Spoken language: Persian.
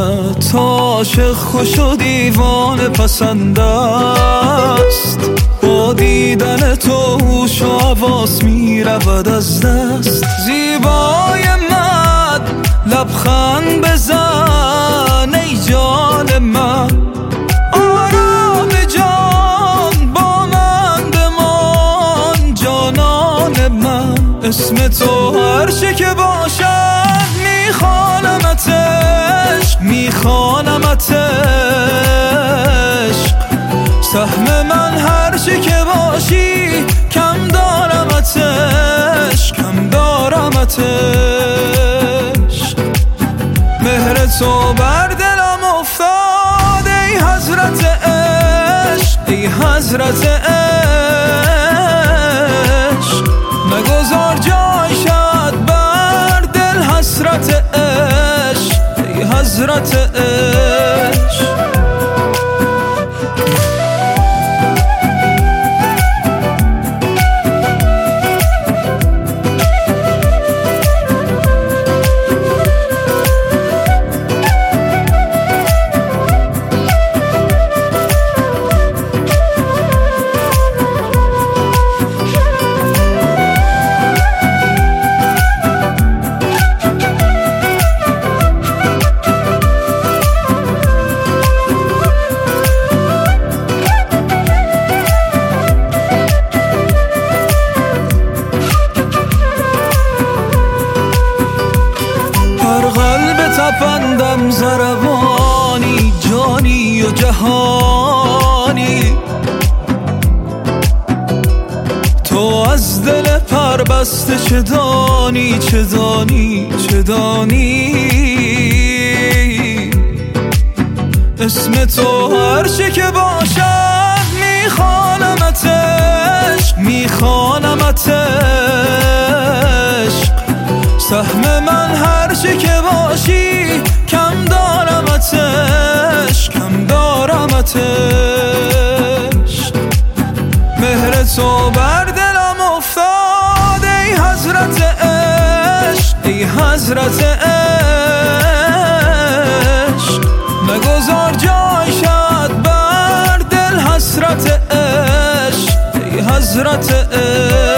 تا عاشق خوش و دیوانه پسند است. با دیدن تو هوش و حواس می رود از دست. زیبای من لبخند بزن ای جان من، آرام جان با من بمان جانان من. اسم تو هر چه که باشد میخوانمتش، میخوانمتش. سهم من هر چه که باشی کم دارمتش، کم دارمتش. مهر تو بر دلم افتاد ای حضرت عشق، ای حضرت عشق. نگذار جای شد بر دل حسرت عشق، ای حضرت عشق. تپندم زربانی جانی و جهانی. تو از دل پربسته چه دانی، چه دانی، چه دانی. اسم تو هر چه که باشد میخوانمتش، میخوانمتش. سهم من هر چه که باشی کم دارمتش، کم دارمتش. مهر تو بر دلم افتاد ای حضرت عشق، ای حضرت عشق. نگذار جای شد بر دل حسرت عشق، ای حضرت عشق.